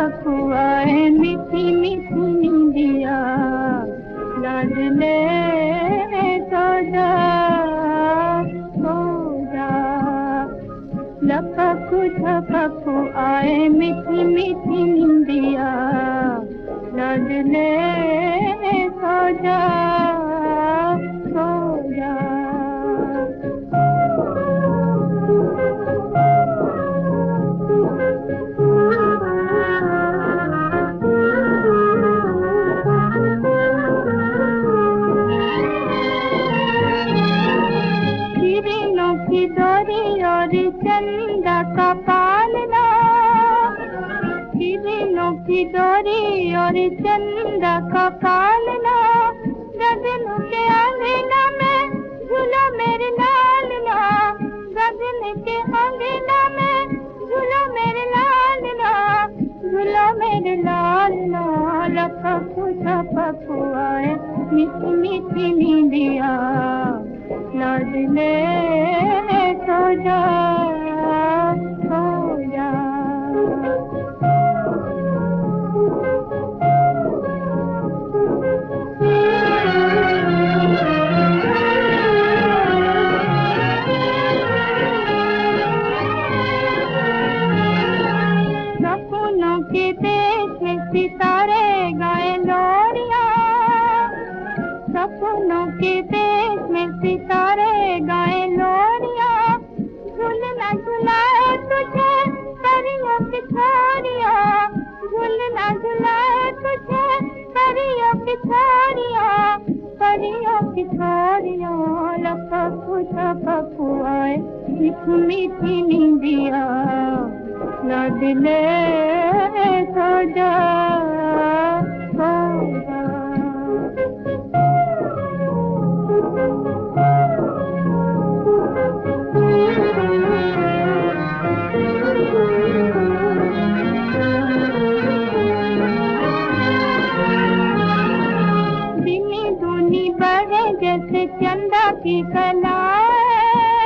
पकुआए मीठी मीठी निंदिया लाडले सो जा लपकू झपकू आए मीठी मीठी निंदिया लाडले सो जा सो जा। किरणों की डोरी और चंदा का पालना, किरणों की डोरी और चंदा का पालना, गगन के अंगना में झूला मेरे लालना, गगन के अंगना में झूला मेरे लालना, झूला मेरे लालना। लपकू झपकू आए मीठी मीठी नींदिया लाडले सो जा सो जा। सपनों के देश में सितारे गाए लोरियां, सपनों के देश में सितारे गाए लोरियां, झूलना झुलाए तुझे परियों की छोरियां, झूलना झुलाए तुझे परियों की छोरियां, परियों की छोरियां। लपकू झपकू आए मीठी मीठी नींदिया लाडले सो जा सो जा। दिनी दूनी बढ़े जैसे चंदा की कलाएं,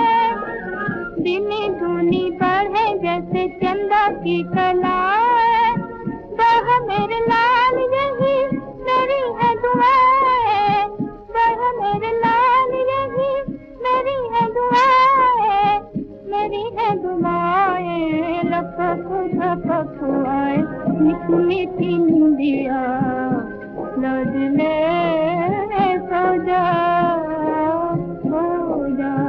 दिनी दूनी बढ़े जैसे चंदा की कलाएं, बह मेरे लाल यही मेरी है दुआएं, बह मेरे लाल यही मेरी है दुआएं, मेरी है दुआएं। लपकू झपकू आए मीठी मीठी निंदिया लाडले सो जा सो जा।